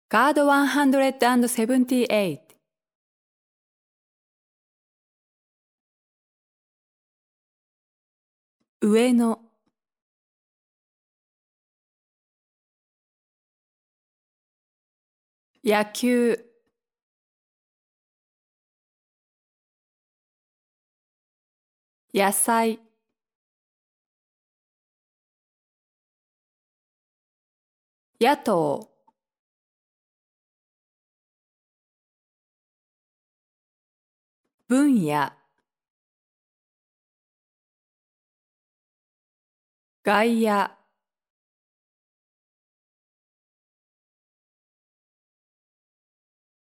カード178上の野球野菜野党分野外野